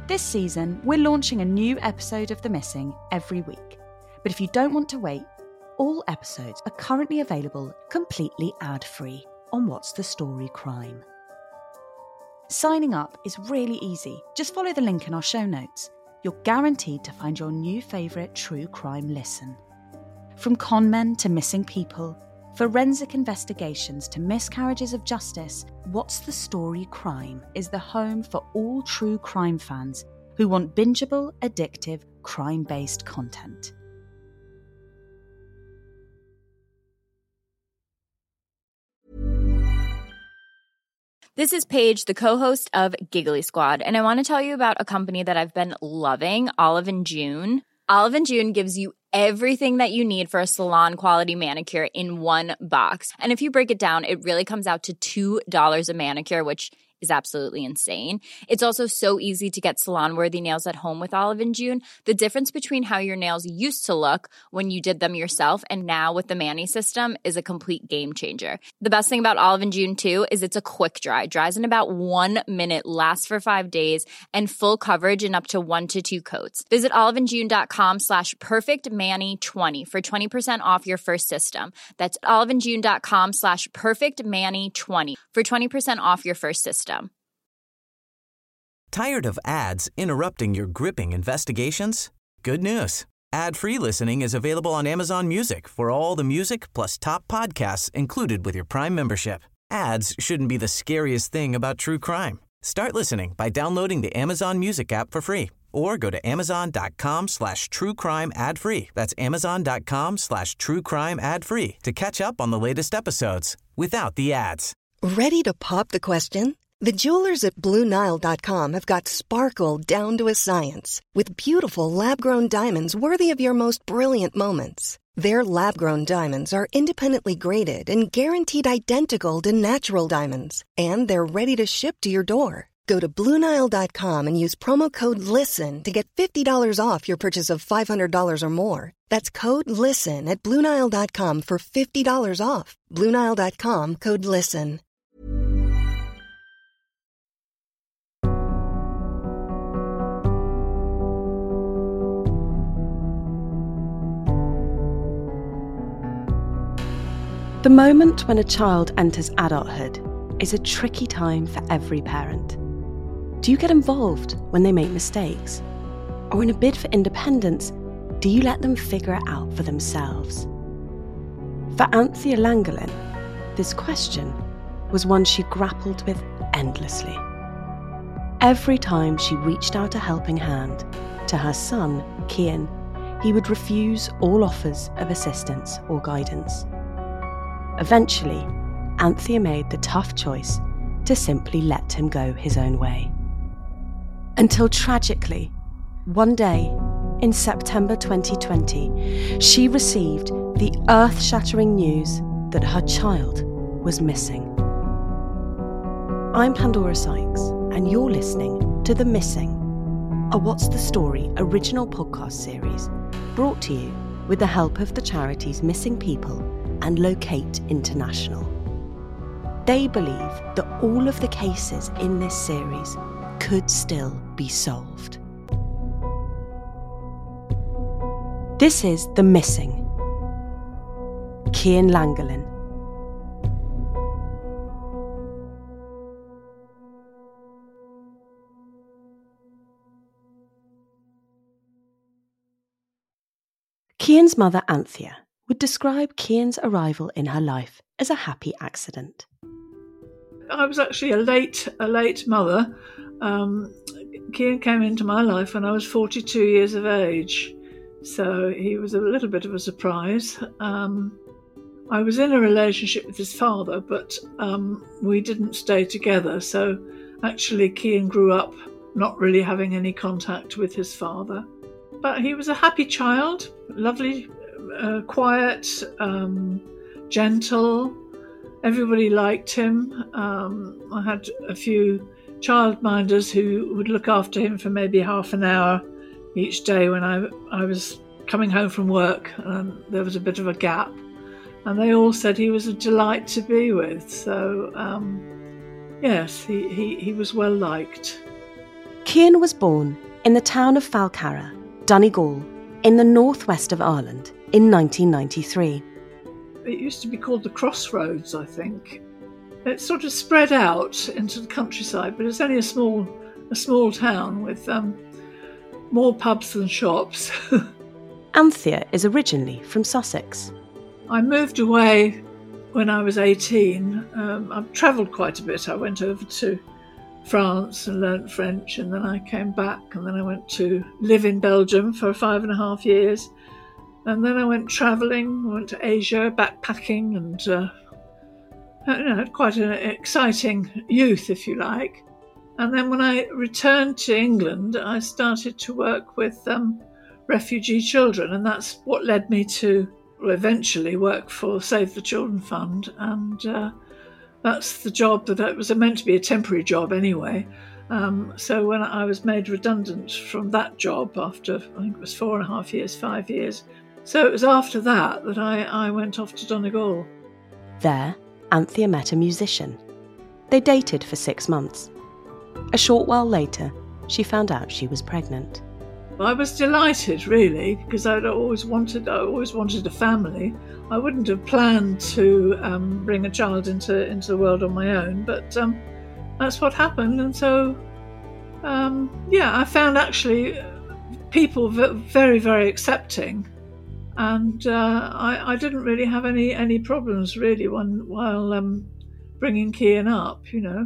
This season, we're launching a new episode of The Missing every week. But if you don't want to wait, all episodes are currently available completely ad-free on What's the Story Crime. Signing up is really easy. Just follow the link in our show notes. You're guaranteed to find your new favourite true crime listen. From con men to missing people, forensic investigations to miscarriages of justice, What's the Story Crime is the home for all true crime fans who want bingeable, addictive, crime-based content. This is Paige, the co-host of Giggly Squad, and I want to tell you about a company that I've been loving, Olive & June. Olive & June gives you everything that you need for a salon-quality manicure in one box. And if you break it down, it really comes out to $2 a manicure, which is absolutely insane. It's also so easy to get salon-worthy nails at home with Olive & June. The difference between how your nails used to look when you did them yourself and now with the Mani system is a complete game changer. The best thing about Olive & June, too, is it's a quick dry. Dries in about 1 minute, lasts for 5 days, and full coverage in up to 1 to 2 coats. Visit oliveandjune.com/perfectmani20 for 20% off your first system. That's oliveandjune.com/perfectmani20 for 20% off your first system. Tired of ads interrupting your gripping investigations? Good news. Ad-free listening is available on Amazon Music for all the music plus top podcasts included with your Prime membership. Ads shouldn't be the scariest thing about true crime. Start listening by downloading the Amazon Music app for free or go to amazon.com/truecrime ad-free. That's amazon.com/truecrime ad-free to catch up on the latest episodes without the ads. Ready to pop the question? The jewelers at BlueNile.com have got sparkle down to a science with beautiful lab-grown diamonds worthy of your most brilliant moments. Their lab-grown diamonds are independently graded and guaranteed identical to natural diamonds, and they're ready to ship to your door. Go to BlueNile.com and use promo code LISTEN to get $50 off your purchase of $500 or more. That's code LISTEN at BlueNile.com for $50 off. BlueNile.com, code LISTEN. The moment when a child enters adulthood is a tricky time for every parent. Do you get involved when they make mistakes? Or in a bid for independence, do you let them figure it out for themselves? For Anthea Llangollen, this question was one she grappled with endlessly. Every time she reached out a helping hand to her son, Cian, he would refuse all offers of assistance or guidance. Eventually, Anthea made the tough choice to simply let him go his own way. Until tragically, one day in September 2020, she received the earth-shattering news that her child was missing. I'm Pandora Sykes, and you're listening to The Missing, a What's the Story original podcast series brought to you with the help of the charities Missing People and Locate International. They believe that all of the cases in this series could still be solved. This is The Missing. Cian Llangollen. Cian's mother, Anthea, would describe Cian's arrival in her life as a happy accident. I was actually a late mother. Cian came into my life when I was 42 years of age, so he was a little bit of a surprise. I was in a relationship with his father, but we didn't stay together, so actually Cian grew up not really having any contact with his father. But he was a happy child, lovely, quiet, gentle. Everybody liked him. I had a few childminders who would look after him for maybe half an hour each day when I was coming home from work. There was a bit of a gap. And they all said he was a delight to be with. So, yes, he was well liked. Cian was born in the town of Falcarra, Donegal, in the northwest of Ireland in 1993. It used to be called the Crossroads, I think. It's sort of spread out into the countryside, but it's only a small town with more pubs than shops. Anthea is originally from Sussex. I moved away when I was 18. I've travelled quite a bit. I went over to France and learnt French, and then I came back, and then I went to live in Belgium for 5.5 years. And then I went travelling, went to Asia, backpacking, and had quite an exciting youth, if you like. And then when I returned to England, I started to work with refugee children, and that's what led me to eventually work for Save the Children Fund. And that's the job that it was meant to be a temporary job anyway. So when I was made redundant from that job after, I think it was 4.5 years, 5 years, so it was after that I went off to Donegal. There, Anthea met a musician. They dated for 6 months. A short while later, she found out she was pregnant. I was delighted, really, because I always wanted a family. I wouldn't have planned to bring a child into the world on my own, but that's what happened. And so, I found actually people very, very accepting. And I didn't really have any problems really while bringing Cian up, you know.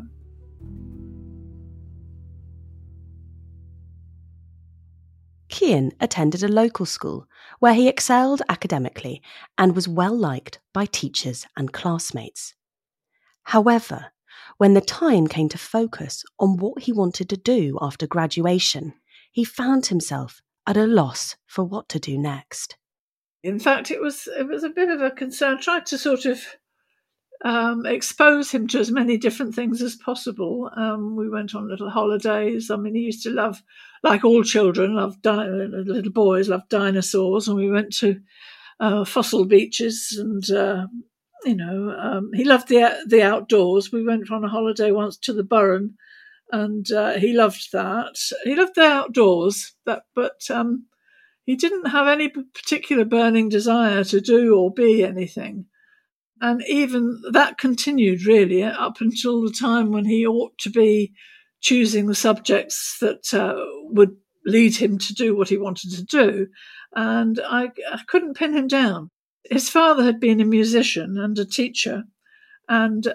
Cian attended a local school where he excelled academically and was well liked by teachers and classmates. However, when the time came to focus on what he wanted to do after graduation, he found himself at a loss for what to do next. In fact, it was a bit of a concern. I tried to sort of expose him to as many different things as possible. We went on little holidays. I mean, he used to love, like all children, little boys loved dinosaurs, and we went to fossil beaches, and he loved the outdoors. We went on a holiday once to the Burren, and he loved that. He loved the outdoors, but he didn't have any particular burning desire to do or be anything. And even that continued, really, up until the time when he ought to be choosing the subjects that would lead him to do what he wanted to do. And I couldn't pin him down. His father had been a musician and a teacher, and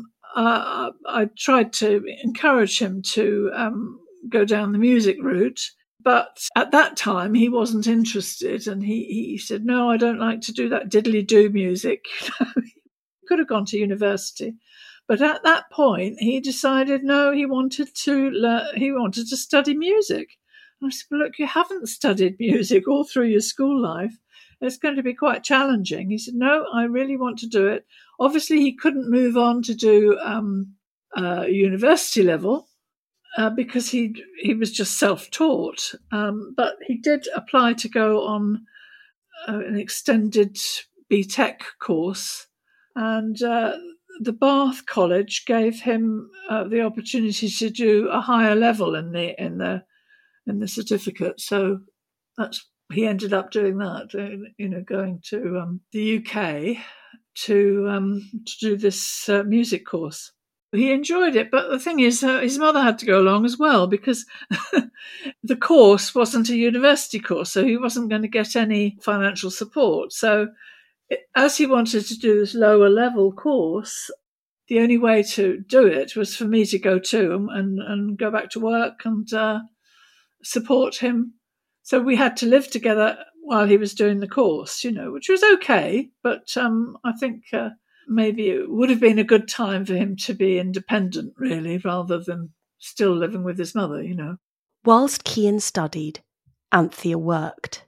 I tried to encourage him to go down the music route. But at that time, he wasn't interested, and he said, "No, I don't like to do that diddly-do music." He could have gone to university. But at that point, he decided, no, he wanted to study music. And I said, well, look, you haven't studied music all through your school life. It's going to be quite challenging. He said, no, I really want to do it. Obviously, he couldn't move on to do university level. Because he was just self-taught. But he did apply to go on an extended BTEC course, and the Bath College gave him the opportunity to do a higher level in the certificate. So he ended up doing that. Going to the UK to do this music course. He enjoyed it, but the thing is, his mother had to go along as well, because the course wasn't a university course, so he wasn't going to get any financial support. So as he wanted to do this lower level course, the only way to do it was for me to go to him and go back to work and support him. So we had to live together while he was doing the course, which was okay, but I think maybe it would have been a good time for him to be independent, really, rather than still living with his mother, Whilst Cian studied, Anthea worked.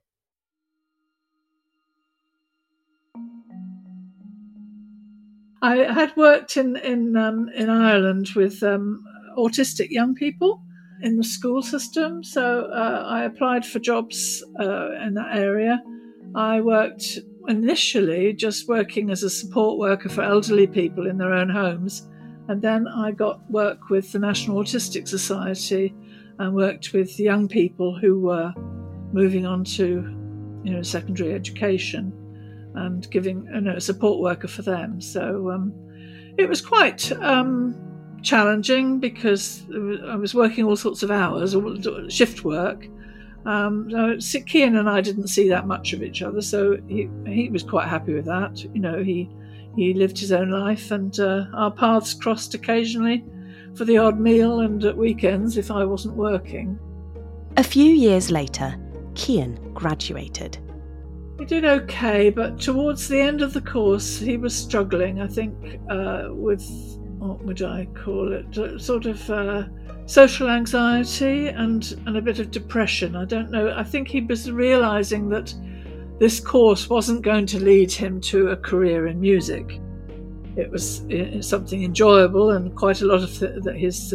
I had worked in Ireland with autistic young people in the school system, so I applied for jobs in that area. I worked initially just working as a support worker for elderly people in their own homes, and then I got work with the National Autistic Society and worked with young people who were moving on to, secondary education, and giving a support worker for them. So it was quite challenging because I was working all sorts of hours, shift work. So Cian and I didn't see that much of each other, so he was quite happy with that. He lived his own life, and our paths crossed occasionally for the odd meal and at weekends if I wasn't working. A few years later, Cian graduated. He did okay, but towards the end of the course he was struggling, I think, with, what would I call it, sort of social anxiety and a bit of depression. I don't know. I think he was realising that this course wasn't going to lead him to a career in music. It was something enjoyable, and quite a lot of his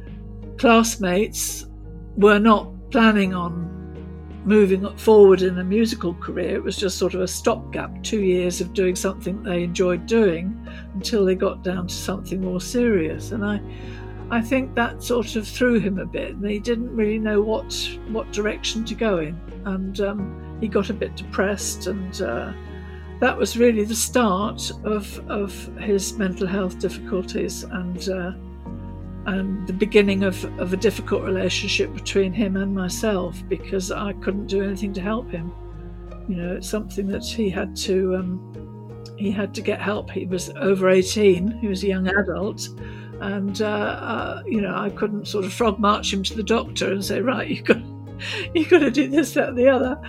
classmates were not planning on moving forward in a musical career. It was just sort of a stopgap, 2 years of doing something they enjoyed doing until they got down to something more serious. And I think that sort of threw him a bit, and he didn't really know what direction to go in. And he got a bit depressed, and that was really the start of his mental health difficulties, and the beginning of a difficult relationship between him and myself, because I couldn't do anything to help him. It's something that he had to get help. He was over 18. He was a young adult. And, I couldn't sort of frog march him to the doctor and say, right, you've got to do this, that, and the other.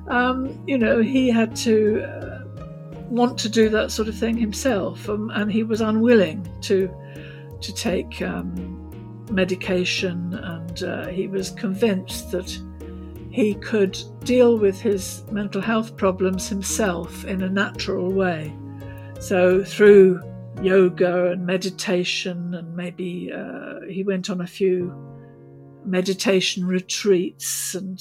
He had to want to do that sort of thing himself, and he was unwilling to take medication, and he was convinced that he could deal with his mental health problems himself in a natural way. So through yoga and meditation, and maybe he went on a few meditation retreats, and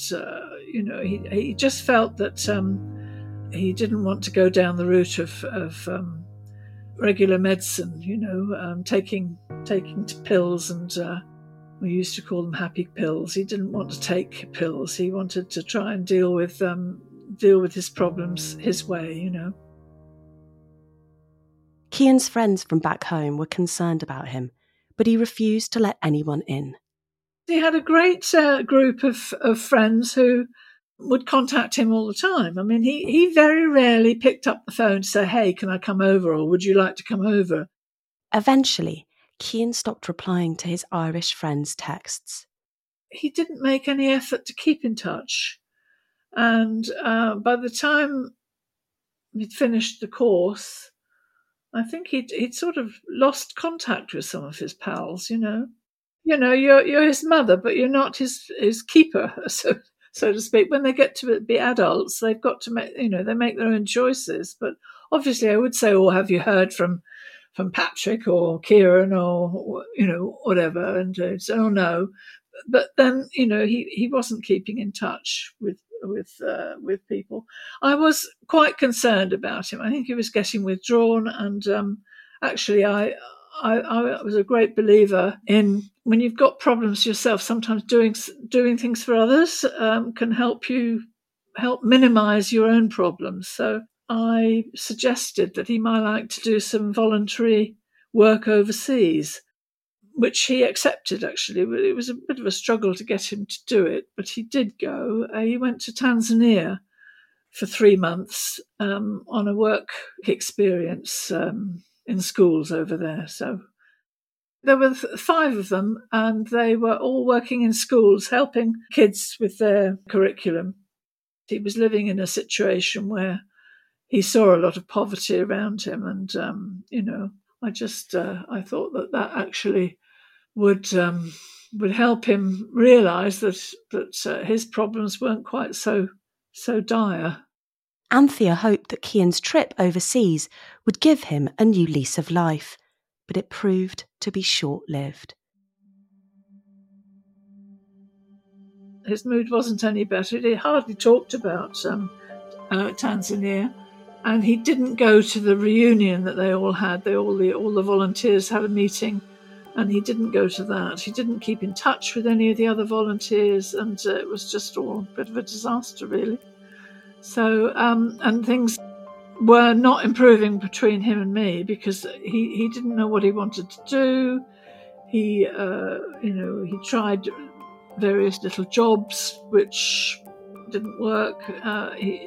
he just felt that he didn't want to go down the route of regular medicine, taking pills, and we used to call them happy pills. He didn't want to take pills. He wanted to try and deal with his problems his way. Cian's friends from back home were concerned about him, but he refused to let anyone in. He had a great group of friends who would contact him all the time. I mean, he very rarely picked up the phone to say, hey, can I come over, or would you like to come over? Eventually, Cian stopped replying to his Irish friends' texts. He didn't make any effort to keep in touch. And by the time he'd finished the course, I think he'd sort of lost contact with some of his pals, You're his mother, but you're not his keeper, so to speak. When they get to be adults, they've got to make, they make their own choices. But obviously I would say, have you heard from Patrick or Kieran or, whatever? And so, no. But then, he wasn't keeping in touch with people. I was quite concerned about him. I think he was getting withdrawn, and actually I was a great believer in, when you've got problems yourself, sometimes doing things for others can help minimise your own problems. So I suggested that he might like to do some voluntary work overseas, which he accepted, actually. It was a bit of a struggle to get him to do it, but he did go. He went to Tanzania for 3 months on a work experience in schools over there. So there were 5 of them, and they were all working in schools, helping kids with their curriculum. He was living in a situation where he saw a lot of poverty around him, and, I thought that actually would help him realise that his problems weren't quite so dire. Anthea hoped that Cian's trip overseas would give him a new lease of life, but it proved to be short-lived. His mood wasn't any better. He hardly talked about Tanzania, and he didn't go to the reunion that they all had. All the volunteers had a meeting And he didn't go to that. He didn't keep in touch with any of the other volunteers, and it was just all a bit of a disaster, really. So, and things were not improving between him and me because he didn't know what he wanted to do. He tried various little jobs which didn't work. He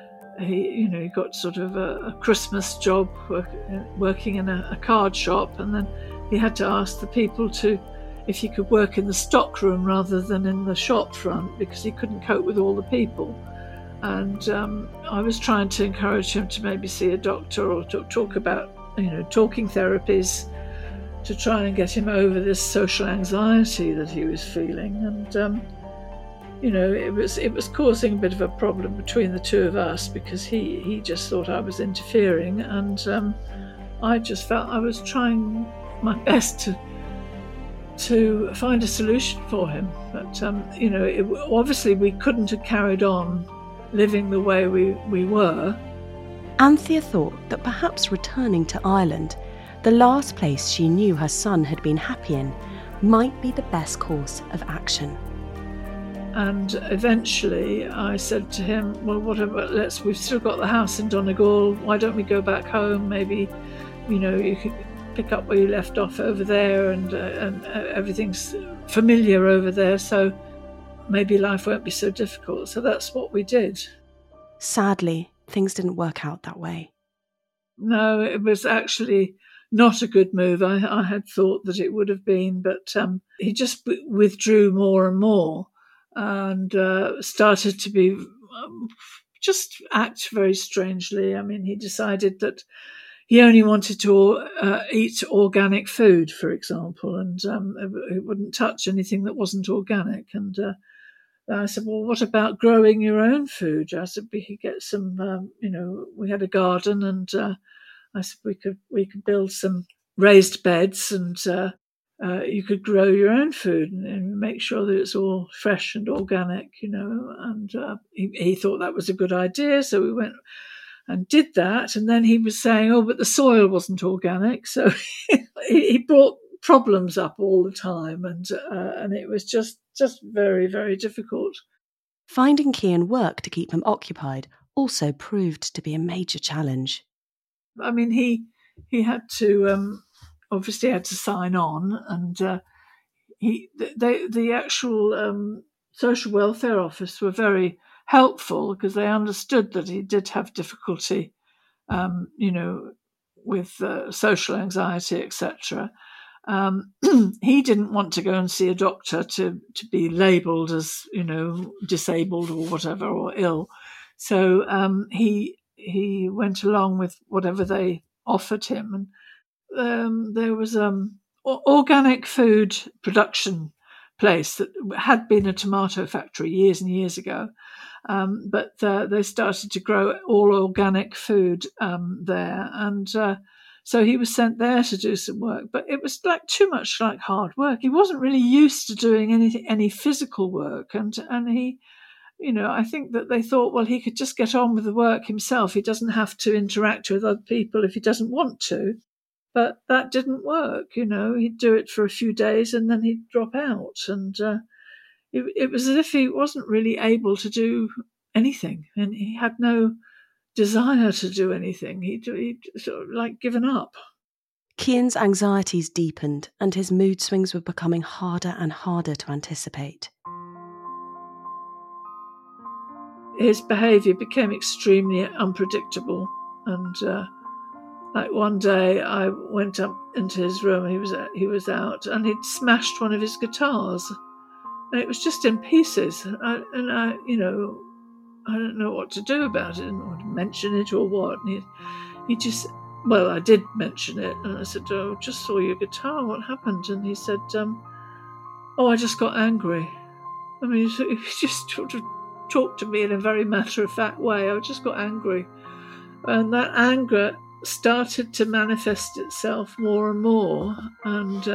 got sort of a Christmas job working in a card shop, and then he had to ask the people if he could work in the stock room rather than in the shop front because he couldn't cope with all the people. And I was trying to encourage him to maybe see a doctor or talk about, talking therapies to try and get him over this social anxiety that he was feeling. And, it was causing a bit of a problem between the two of us because he just thought I was interfering, and I just felt I was trying my best to find a solution for him. But, obviously we couldn't have carried on living the way we were. Anthea thought that perhaps returning to Ireland, the last place she knew her son had been happy in, might be the best course of action. And eventually I said to him, well, what about, we've still got the house in Donegal, why don't we go back home? Maybe, you could pick up where you left off over there, and everything's familiar over there, so maybe life won't be so difficult. So that's what we did. Sadly, things didn't work out that way. No, it was actually not a good move. I had thought that it would have been, but he just withdrew more and more, and started to be just act very strangely. I mean, he decided that he only wanted to eat organic food, for example, and he wouldn't touch anything that wasn't organic. And I said, well, what about growing your own food? I said, we could get some, we had a garden, and I said we could build some raised beds, and you could grow your own food and make sure that it's all fresh and organic, And he thought that was a good idea, so we went and did that. And then he was saying, oh, but the soil wasn't organic, so he brought problems up all the time, and it was just very, very difficult. Finding Cian work to keep him occupied also proved to be a major challenge. I mean, he had to obviously had to sign on, and the actual social welfare office were very helpful because they understood that he did have difficulty, with social anxiety, etc. He didn't want to go and see a doctor to be labelled as, disabled or whatever, or ill. So he went along with whatever they offered him. And there was organic food production place that had been a tomato factory years and years ago. But they started to grow all organic food there. And so he was sent there to do some work. But it was too much like hard work. He wasn't really used to doing any physical work. And he, I think that they thought, well, he could just get on with the work himself. He doesn't have to interact with other people if he doesn't want to. But that didn't work, He'd do it for a few days and then he'd drop out. And it was as if he wasn't really able to do anything, and he had no desire to do anything. He'd sort of given up. Cian's anxieties deepened, and his mood swings were becoming harder and harder to anticipate. His behaviour became extremely unpredictable, and one day I went up into his room. He was out, and he'd smashed one of his guitars, and it was just in pieces. I don't know what to do about it. I didn't want to mention it or what. And he just, well, I did mention it, and I said, "Oh, just saw your guitar. What happened?" And he said, "Oh, I just got angry." I mean, he just sort of talked to me in a very matter-of-fact way. I just got angry, and that anger started to manifest itself more and more, and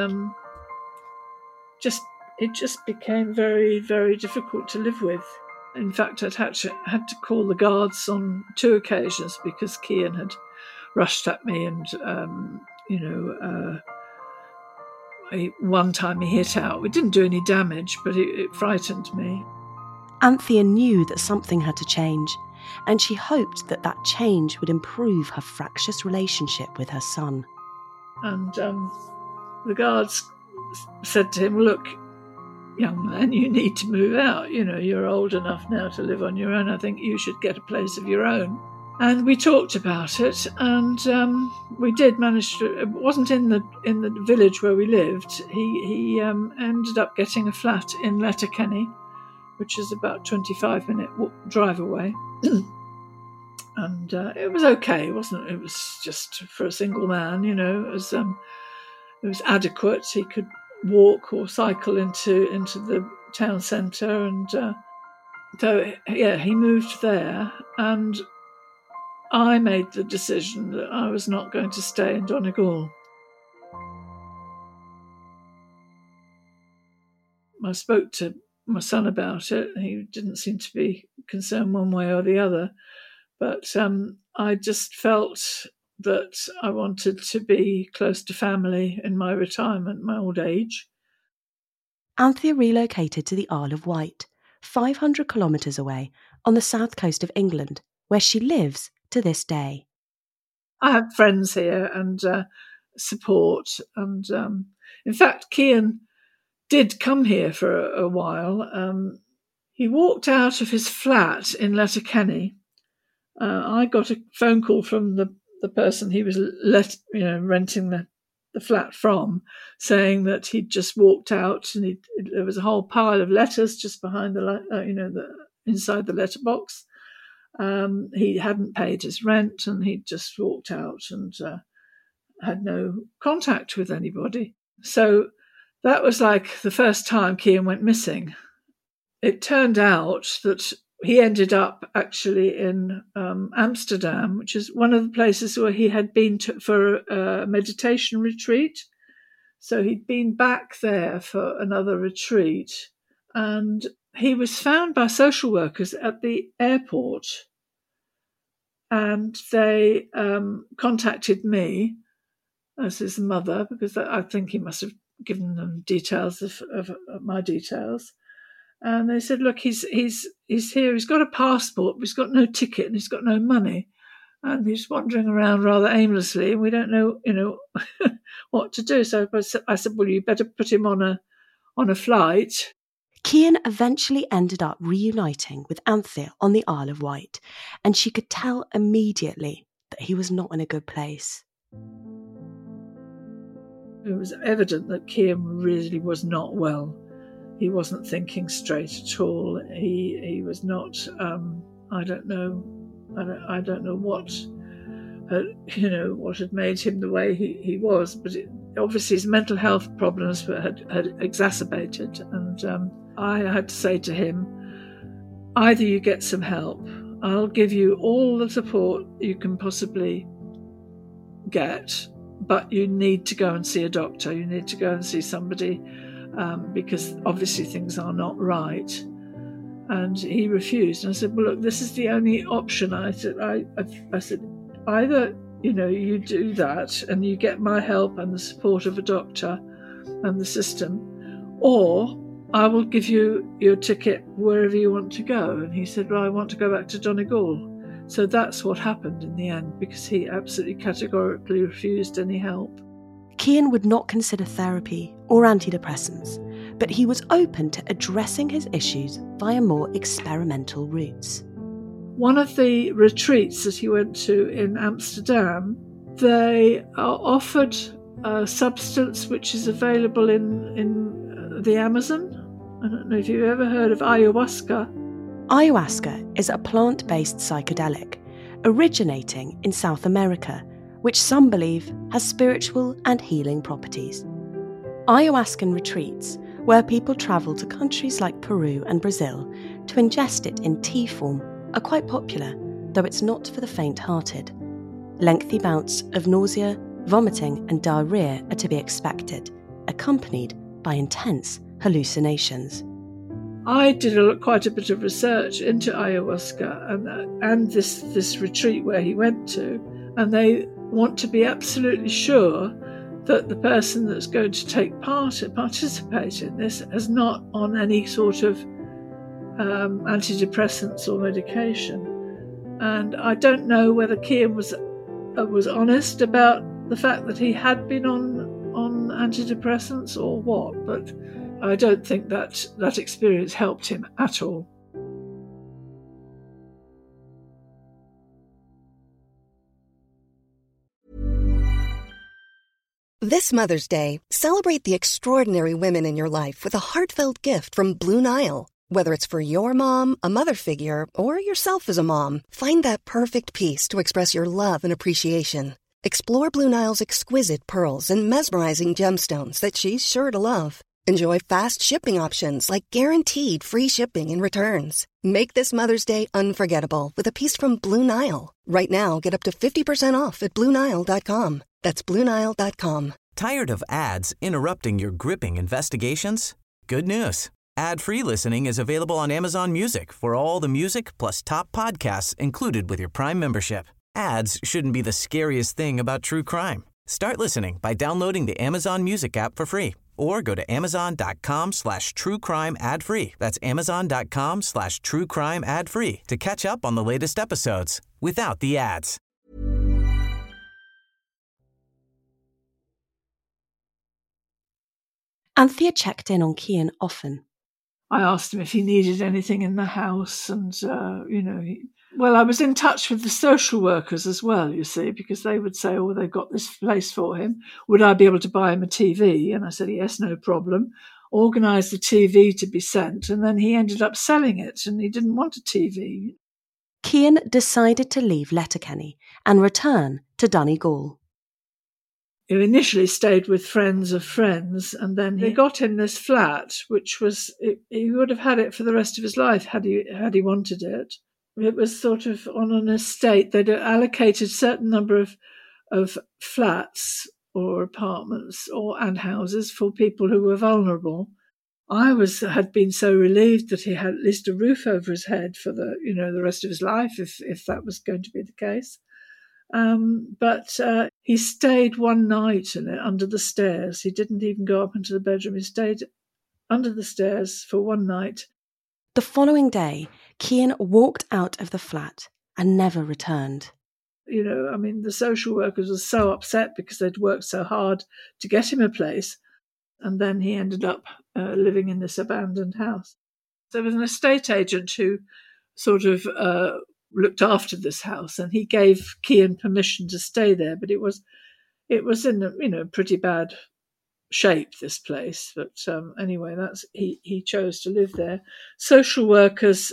it just became very, very difficult to live with. In fact, I'd had to call the guards on 2 occasions because Cian had rushed at me and one time he hit out. We didn't do any damage, but it frightened me. Anthea knew that something had to change, and she hoped that that change would improve her fractious relationship with her son. And the guards said to him, "Look, young man, you need to move out. You know, you're old enough now to live on your own. I think you should get a place of your own." And we talked about it, and we did manage to. It wasn't in the village where we lived. He ended up getting a flat in Letterkenny, which is about 25-minute drive away. And it was okay. It was just for a single man, you know. It was adequate. He could walk or cycle into the town centre, and so yeah, he moved there, and I made the decision that I was not going to stay in Donegal. I spoke to my son about it. He didn't seem to be concerned one way or the other, but I just felt that I wanted to be close to family in my retirement, my old age. Anthea relocated to the Isle of Wight, 500 kilometres away on the south coast of England, where she lives to this day. I have friends here and support, and in fact, Cian did come here for a while. He walked out of his flat in Letterkenny. I got a phone call from the person he was renting the flat from, saying that he'd just walked out, and there was a whole pile of letters just behind inside the letterbox. He hadn't paid his rent, and he'd just walked out and had no contact with anybody. So that was like the first time Cian went missing. It turned out that he ended up actually in Amsterdam, which is one of the places where he had been for a meditation retreat. So he'd been back there for another retreat, and he was found by social workers at the airport, and they contacted me as his mother, because I think he must have given them details of my details. And they said, "Look, he's here. He's got a passport, but he's got no ticket, and he's got no money, and he's wandering around rather aimlessly, and we don't know, what to do." So I said, "Well, you better put him on a flight." Cian eventually ended up reuniting with Anthea on the Isle of Wight, and she could tell immediately that he was not in a good place. It was evident that Cian really was not well. He wasn't thinking straight at all. He was not. I don't know what had made him the way he was, but obviously his mental health problems had exacerbated, and I had to say to him, either you get some help, I'll give you all the support you can possibly get, but you need to go and see a doctor. You need to go and see somebody, because obviously things are not right. And he refused. And I said, "Well, look, this is the only option." I said, either you do that and you get my help and the support of a doctor and the system, or I will give you your ticket wherever you want to go. And he said, "Well, I want to go back to Donegal." So that's what happened in the end, because he absolutely categorically refused any help. Cian would not consider therapy or antidepressants, but he was open to addressing his issues via more experimental routes. One of the retreats that he went to in Amsterdam, they offered a substance which is available in the Amazon. I don't know if you've ever heard of ayahuasca. Ayahuasca is a plant-based psychedelic originating in South America, which some believe has spiritual and healing properties. Ayahuascan retreats, where people travel to countries like Peru and Brazil to ingest it in tea form, are quite popular, though it's not for the faint-hearted. Lengthy bouts of nausea, vomiting and diarrhoea are to be expected, accompanied by intense hallucinations. I did quite a bit of research into ayahuasca and this retreat where he went to, and they want to be absolutely sure that the person that's going to participate in this is not on any sort of antidepressants or medication. And I don't know whether Cian was honest about the fact that he had been on antidepressants or what, but I don't think that experience helped him at all. This Mother's Day, celebrate the extraordinary women in your life with a heartfelt gift from Blue Nile. Whether it's for your mom, a mother figure, or yourself as a mom, find that perfect piece to express your love and appreciation. Explore Blue Nile's exquisite pearls and mesmerizing gemstones that she's sure to love. Enjoy fast shipping options like guaranteed free shipping and returns. Make this Mother's Day unforgettable with a piece from Blue Nile. Right now, get up to 50% off at BlueNile.com. That's BlueNile.com. Tired of ads interrupting your gripping investigations? Good news. Ad-free listening is available on Amazon Music for all the music plus top podcasts included with your Prime membership. Ads shouldn't be the scariest thing about true crime. Start listening by downloading the Amazon Music app for free or go to amazon.com/truecrime ad-free. That's amazon.com/truecrime ad-free to catch up on the latest episodes without the ads. Anthea checked in on Cian often. I asked him if he needed anything in the house, and, well, I was in touch with the social workers as well, you see, because they would say, oh, they've got this place for him. Would I be able to buy him a TV? And I said, yes, no problem. Organised the TV to be sent, and then he ended up selling it, and he didn't want a TV. Cian decided to leave Letterkenny and return to Donegal. He initially stayed with friends of friends, and then he got in this flat, which was, he would have had it for the rest of his life had he wanted it. It was sort of on an estate. They'd allocated a certain number of flats or apartments and houses for people who were vulnerable. I had been so relieved that he had at least a roof over his head for the rest of his life, if that was going to be the case. But he stayed one night in it under the stairs. He didn't even go up into the bedroom. He stayed under the stairs for one night. The following day, Cian walked out of the flat and never returned. The social workers were so upset because they'd worked so hard to get him a place, and then he ended up living in this abandoned house. There was an estate agent who sort of looked after this house, and he gave Cian permission to stay there, but it was in pretty bad shape, this place. But anyway, he chose to live there. Social workers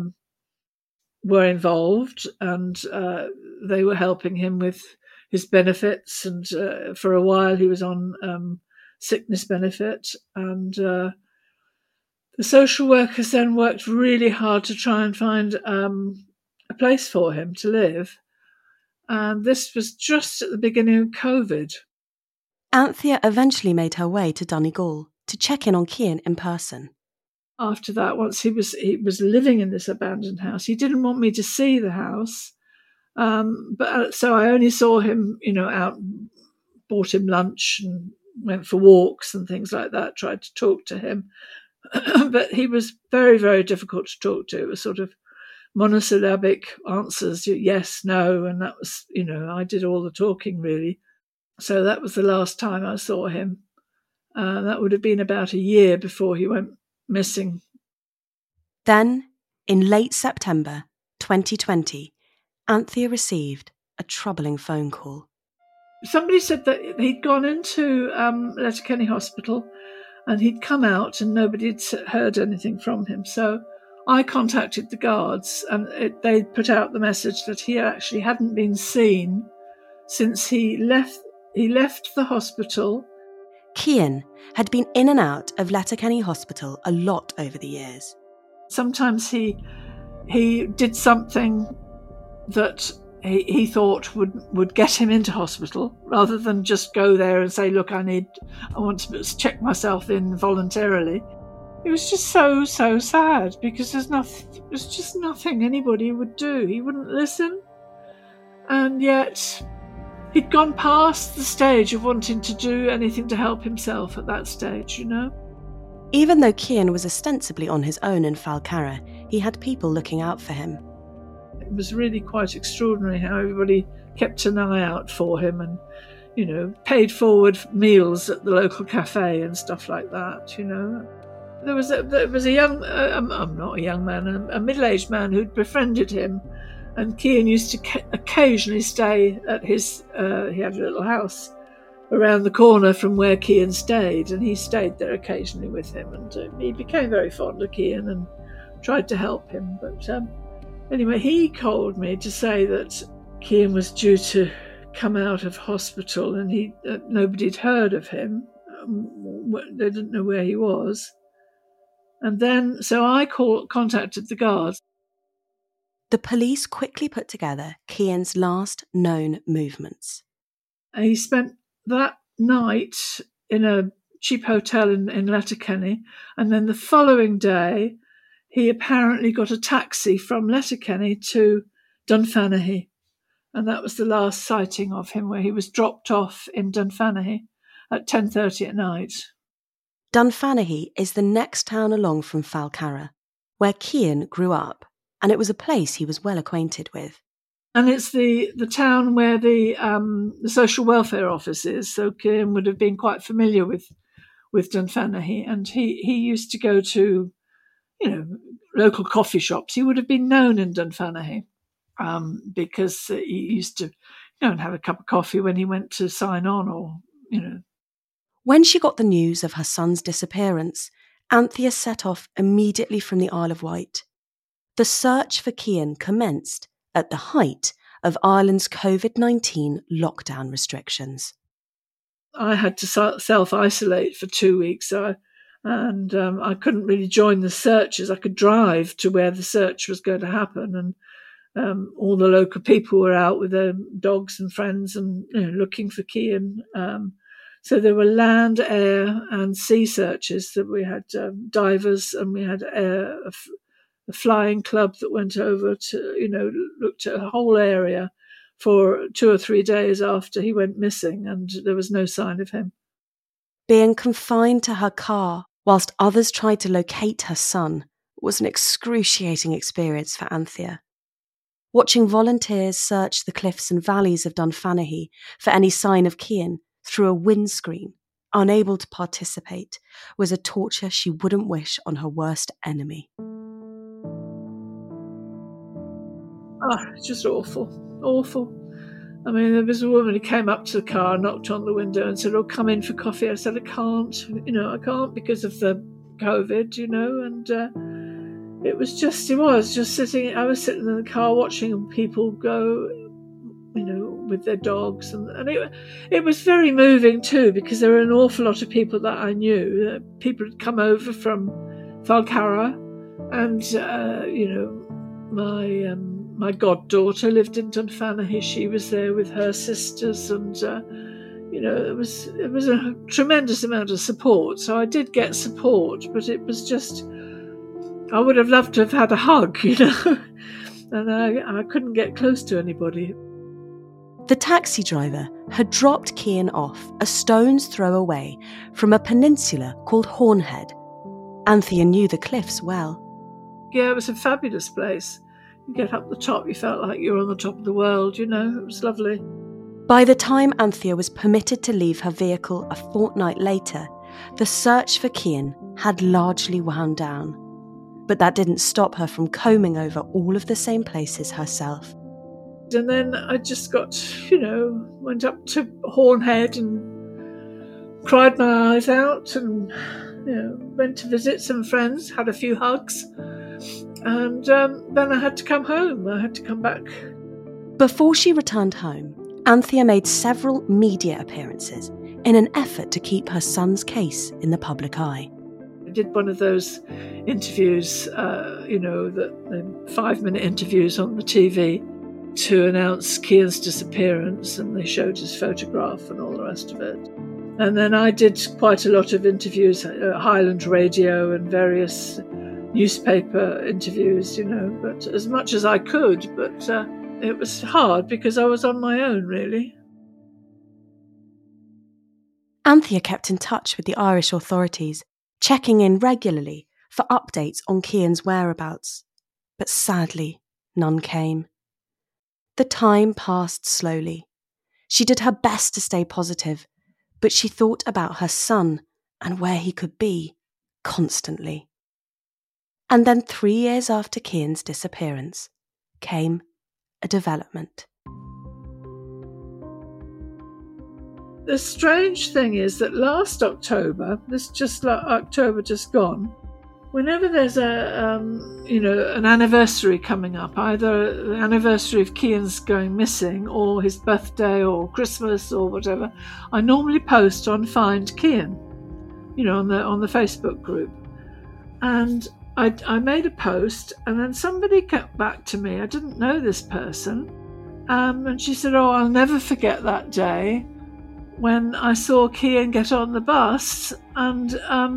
were involved, and they were helping him with his benefits, and for a while he was on sickness benefit, and the social workers then worked really hard to try and find a place for him to live. And this was just at the beginning of COVID. Anthea eventually made her way to Donegal to check in on Cian in person. After that, once he was living in this abandoned house, he didn't want me to see the house. So I only saw him, out, bought him lunch and went for walks and things like that, tried to talk to him. But he was very, very difficult to talk to. It was sort of monosyllabic answers, yes, no, and that was, I did all the talking, really. So that was the last time I saw him. That would have been about a year before he went missing. Then, in late September 2020, Anthea received a troubling phone call. Somebody said that he'd gone into Letterkenny Hospital and he'd come out and nobody had heard anything from him. So I contacted the guards, and they put out the message that he actually hadn't been seen since he left the hospital. Cian had been in and out of Letterkenny Hospital a lot over the years. Sometimes he did something that he thought would get him into hospital, rather than just go there and say, look, I want to check myself in voluntarily. It was just so sad, because there's just nothing anybody would do. He wouldn't listen. And yet He'd gone past the stage of wanting to do anything to help himself at that stage, you know. Even though Cian was ostensibly on his own in Falcarra, he had people looking out for him. It was really quite extraordinary how everybody kept an eye out for him and, you know, paid forward meals at the local cafe and stuff like that, you know. There was a young, not a young man, a middle-aged man who'd befriended him, and Cian used to occasionally stay at his, he had a little house around the corner from where Cian stayed, and he stayed there occasionally with him, and he became very fond of Cian and tried to help him. But anyway, he called me to say that Cian was due to come out of hospital, and nobody'd heard of him. They didn't know where he was. And then, so I contacted the guards. The police quickly put together Cian's last known movements. He spent that night in a cheap hotel in Letterkenny, and then the following day he apparently got a taxi from Letterkenny to Dunfanaghy, and that was the last sighting of him, where he was dropped off in Dunfanaghy at 10:30 at night. Dunfanaghy is the next town along from Falcarra, where Cian grew up, and it was a place he was well acquainted with. And it's the town where the social welfare office is, so Cian would have been quite familiar with Dunfanaghy, and he used to go to, you know, local coffee shops. He would have been known in Dunfanaghy because he used to go and have a cup of coffee when he went to sign on, or, you know. When she got the news of her son's disappearance, Anthea set off immediately from the Isle of Wight. The search for Cian commenced at the height of Ireland's COVID-19 lockdown restrictions. I had to self-isolate for 2 weeks, and I couldn't really join the searches. I could drive to where the search was going to happen, and all the local people were out with their dogs and friends and, you know, looking for Cian. So there were land, air and sea searches. That we had divers, and we had a flying club that went over to, you know, looked at a whole area for 2 or 3 days after he went missing, and there was no sign of him. Being confined to her car whilst others tried to locate her son was an excruciating experience for Anthea. Watching volunteers search the cliffs and valleys of Dunfanaghy for any sign of Cian through a windscreen, unable to participate, was a torture she wouldn't wish on her worst enemy. Oh, it's just awful. I mean, there was a woman who came up to the car, knocked on the window and said, "Oh, come in for coffee." I said, I can't because of the COVID, you know, and I was just sitting, I was sitting in the car watching people go, you know, with their dogs, and it was very moving too, because there were an awful lot of people that I knew. People had come over from Falcarra, and you know, my goddaughter lived in Dunfanaghy. She was there with her sisters, and you know, it was a tremendous amount of support. So I did get support, but it was just, I would have loved to have had a hug, you know, and I couldn't get close to anybody. The taxi driver had dropped Cian off a stone's throw away from a peninsula called Hornhead. Anthea knew the cliffs well. Yeah, it was a fabulous place. You get up the top, you felt like you were on the top of the world, you know, it was lovely. By the time Anthea was permitted to leave her vehicle a fortnight later, the search for Cian had largely wound down. But that didn't stop her from combing over all of the same places herself. And then I just went up to Hornhead and cried my eyes out, and, you know, went to visit some friends, had a few hugs, and then I had to come home. I had to come back. Before she returned home, Anthea made several media appearances in an effort to keep her son's case in the public eye. I did one of those interviews, the 5-minute interviews on the TV to announce Cian's disappearance, and they showed his photograph and all the rest of it. And then I did quite a lot of interviews at Highland Radio and various newspaper interviews, you know, but as much as I could, but it was hard because I was on my own, really. Anthea kept in touch with the Irish authorities, checking in regularly for updates on Cian's whereabouts. But sadly, none came. The time passed slowly. She did her best to stay positive, but she thought about her son and where he could be constantly. And then 3 years after Cian's disappearance came a development. The strange thing is that last October, October just gone, whenever there's an anniversary coming up, either the anniversary of Cian's going missing or his birthday or Christmas or whatever, I normally post on Find Cian, on the Facebook group. And I made a post, and then somebody got back to me. I didn't know this person, and she said, "Oh, I'll never forget that day when I saw Cian get on the bus, and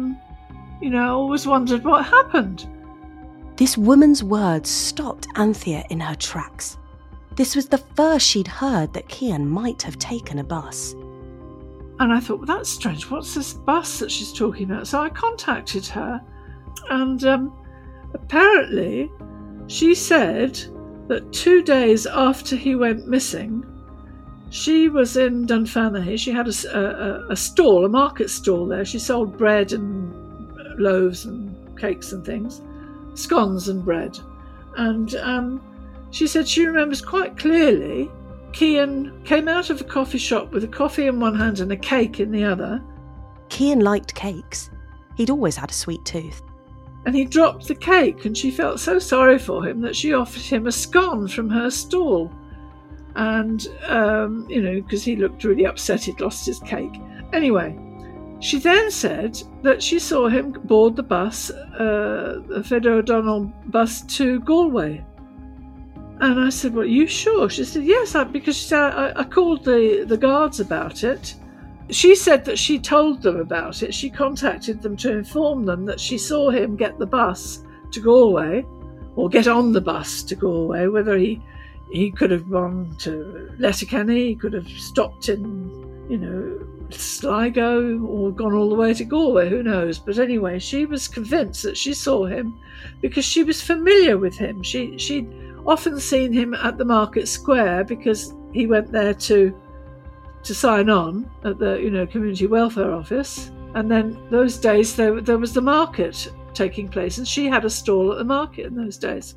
I always wondered what happened." This woman's words stopped Anthea in her tracks. This was the first she'd heard that Cian might have taken a bus. And I thought, well, that's strange. What's this bus that she's talking about? So I contacted her, and apparently she said that 2 days after he went missing, she was in Dunfanaghy. She had a stall, a market stall there. She sold bread and loaves and cakes and things, scones and bread. And she said she remembers quite clearly Cian came out of a coffee shop with a coffee in one hand and a cake in the other. Cian liked cakes. He'd always had a sweet tooth. And he dropped the cake, and she felt so sorry for him that she offered him a scone from her stall. And, because he looked really upset he'd lost his cake. Anyway, she then said that she saw him board the bus, the Fede O'Donnell bus to Galway. And I said, "Well, are you sure?" She said, "Yes," because she said, I called the guards about it. She said that she told them about it. She contacted them to inform them that she saw him get the bus to Galway, or get on the bus to Galway, whether he could have gone to Letterkenny, he could have stopped in, Sligo, or gone all the way to Galway, who knows. But anyway, she was convinced that she saw him because she was familiar with him. She'd often seen him at the Market Square because he went there to sign on at the Community Welfare Office. And then those days there was the market taking place, and she had a stall at the market in those days.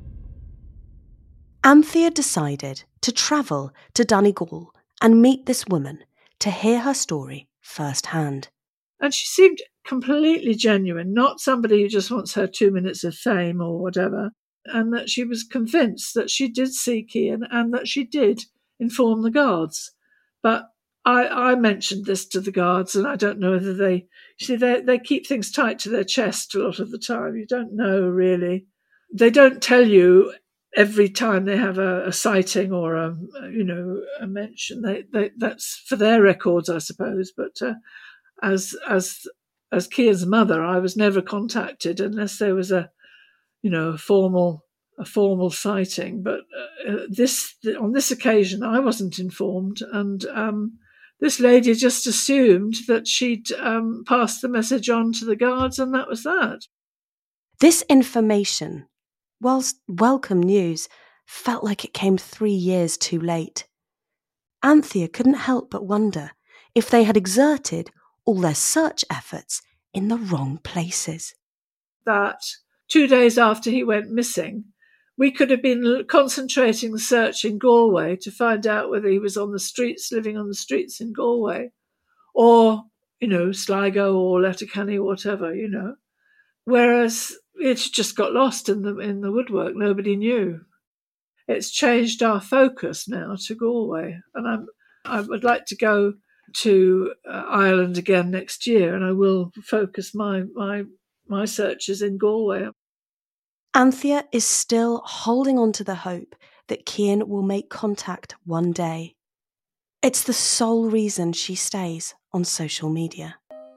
Anthea decided to travel to Donegal and meet this woman to hear her story firsthand. And she seemed completely genuine, not somebody who just wants her 2 minutes of fame or whatever, and that she was convinced that she did see Cian and that she did inform the guards. But I mentioned this to the guards, and I don't know whether they keep things tight to their chest a lot of the time. You don't know, really. They don't tell you every time they have a sighting or a mention. That's for their records, I suppose. But as Cian's mother, I was never contacted unless there was a formal sighting. But on this occasion, I wasn't informed, and this lady just assumed that she'd passed the message on to the guards, and that was that. This information, whilst welcome news, felt like it came 3 years too late. Anthea couldn't help but wonder if they had exerted all their search efforts in the wrong places. That 2 days after he went missing, we could have been concentrating the search in Galway to find out whether he was on the streets, living on the streets in Galway, or, Sligo or Letterkenny or whatever, Whereas it just got lost in the woodwork. Nobody knew. It's changed our focus now to Galway. And I would like to go to Ireland again next year, and I will focus my searches in Galway. Anthea is still holding on to the hope that Cian will make contact one day. It's the sole reason she stays on social media.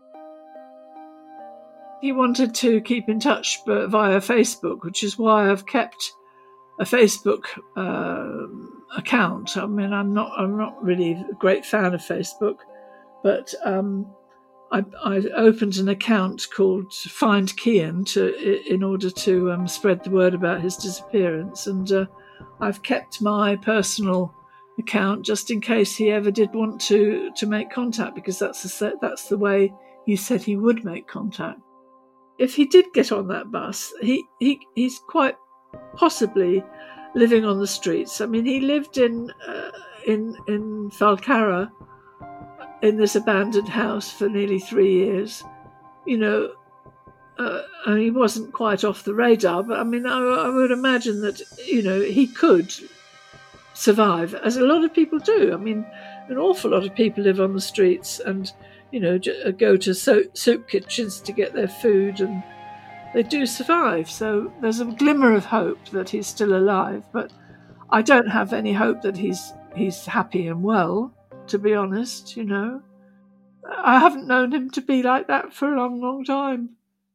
He wanted to keep in touch via Facebook, which is why I've kept a Facebook account. I mean, I'm not really a great fan of Facebook, But I opened an account called Find Cian in order to spread the word about his disappearance, and I've kept my personal account just in case he ever did want to make contact, because that's the way he said he would make contact. If he did get on that bus, he's quite possibly living on the streets. I mean, he lived in Falcarra in this abandoned house for nearly 3 years. You know, and he wasn't quite off the radar, but I mean, I would imagine that, you know, he could survive, as a lot of people do. I mean, an awful lot of people live on the streets and, you know, go to soup kitchens to get their food, and they do survive. So there's a glimmer of hope that he's still alive, but I don't have any hope that he's happy and well, to be honest, you know. I haven't known him to be like that for a long, long time.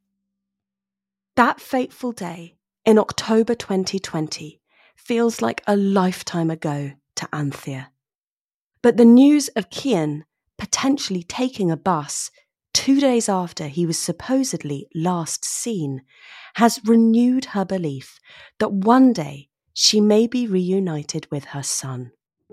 That fateful day in October 2020 feels like a lifetime ago to Anthea. But the news of Cian potentially taking a bus 2 days after he was supposedly last seen has renewed her belief that one day she may be reunited with her son.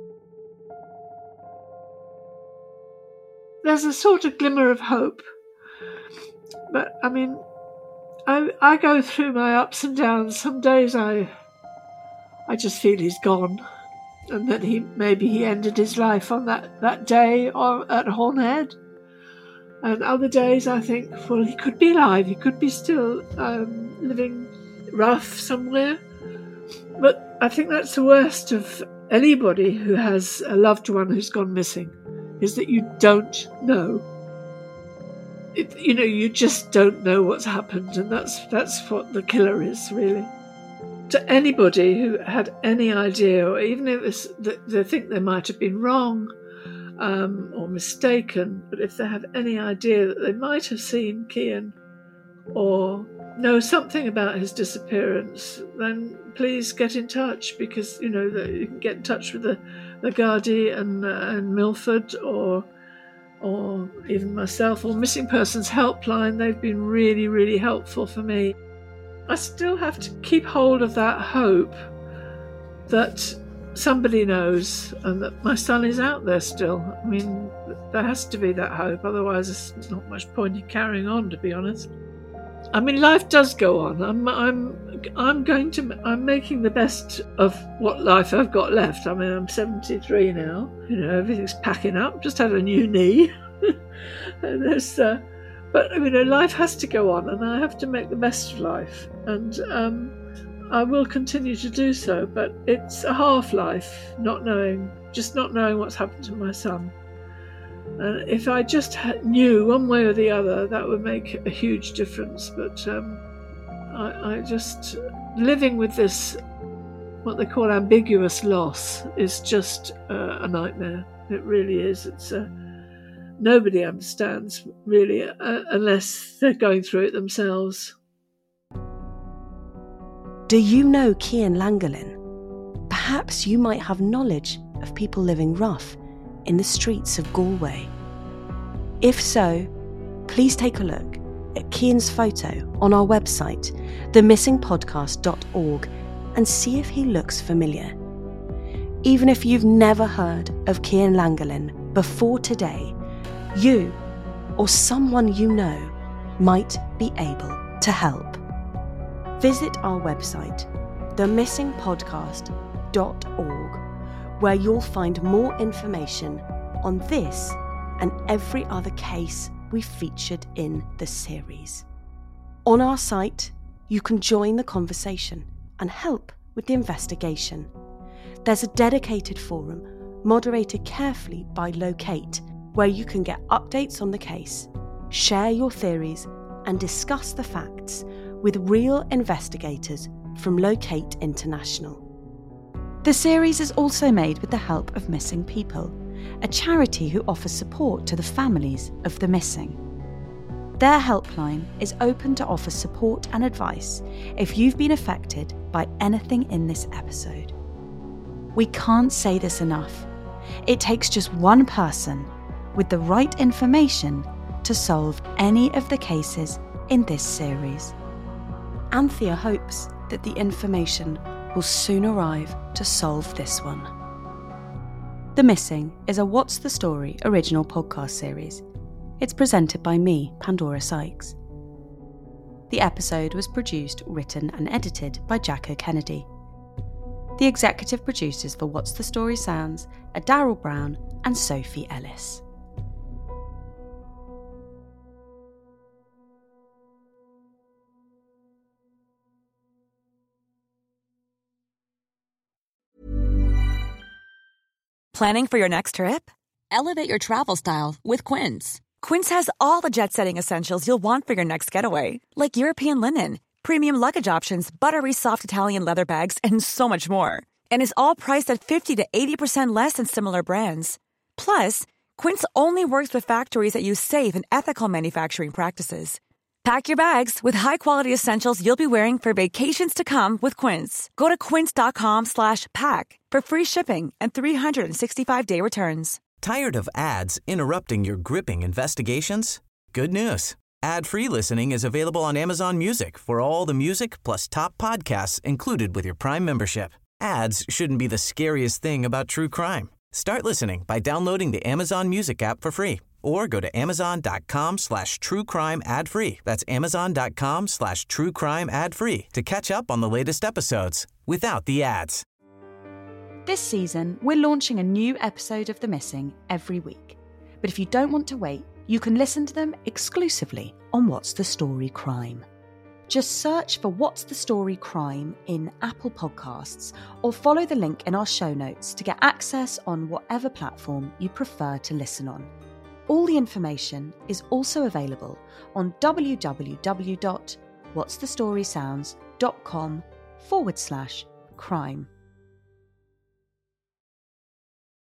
There's a sort of glimmer of hope. But, I mean, I go through my ups and downs. Some days I just feel he's gone, and that maybe he ended his life on that day at Hornhead. And other days I think, well, he could be alive. He could be still living rough somewhere. But I think that's the worst of anybody who has a loved one who's gone missing, is that you don't know. You just don't know what's happened, and that's what the killer is, really. To anybody who had any idea, or even if they think they might have been wrong or mistaken, but if they have any idea that they might have seen Cian or know something about his disappearance, then please get in touch, because you can get in touch with the Gardaí and Milford, or even myself, or Missing Persons Helpline. They've been really, really helpful for me. I still have to keep hold of that hope that somebody knows and that my son is out there still. I mean, there has to be that hope, otherwise there's not much point in carrying on, to be honest. I mean, life does go on. I'm making the best of what life I've got left. I mean, I'm 73 now. You know, everything's packing up. Just had a new knee. And but life has to go on, and I have to make the best of life. And I will continue to do so. But it's a half life, not knowing what's happened to my son. And if I just knew one way or the other, that would make a huge difference. But I just, living with this, what they call ambiguous loss, is just a nightmare. It really is. It's nobody understands, really, unless they're going through it themselves. Do you know Cian Llangollen? Perhaps you might have knowledge of people living rough in the streets of Galway. If so, please take a look at Cian's photo on our website, themissingpodcast.org, and see if he looks familiar. Even if you've never heard of Cian Llangollen before today, you or someone you know might be able to help. Visit our website, themissingpodcast.org, where you'll find more information on this and every other case we featured in the series. On our site, you can join the conversation and help with the investigation. There's a dedicated forum moderated carefully by Locate, where you can get updates on the case, share your theories, and discuss the facts with real investigators from Locate International. The series is also made with the help of Missing People, a charity who offers support to the families of the missing. Their helpline is open to offer support and advice if you've been affected by anything in this episode. We can't say this enough. It takes just one person, with the right information to solve any of the cases in this series. Anthea hopes that the information will soon arrive to solve this one. The Missing is a What's the Story original podcast series. It's presented by me, Pandora Sykes. The episode was produced, written and edited by Jacko Kennedy. The executive producers for What's the Story Sounds are Daryl Brown and Sophie Ellis. Planning for your next trip? Elevate your travel style with Quince. Quince has all the jet-setting essentials you'll want for your next getaway, like European linen, premium luggage options, buttery soft Italian leather bags, and so much more. And is all priced at 50 to 80% less than similar brands. Plus, Quince only works with factories that use safe and ethical manufacturing practices. Pack your bags with high-quality essentials you'll be wearing for vacations to come with Quince. Go to quince.com/pack for free shipping and 365-day returns. Tired of ads interrupting your gripping investigations? Good news. Ad-free listening is available on Amazon Music for all the music plus top podcasts included with your Prime membership. Ads shouldn't be the scariest thing about true crime. Start listening by downloading the Amazon Music app for free or go to amazon.com/truecrime ad-free. That's amazon.com/truecrime ad-free to catch up on the latest episodes without the ads. This season, we're launching a new episode of The Missing every week. But if you don't want to wait, you can listen to them exclusively on What's the Story Crime. Just search for What's the Story Crime in Apple Podcasts or follow the link in our show notes to get access on whatever platform you prefer to listen on. All the information is also available on www.whatsthestorysounds.com/crime.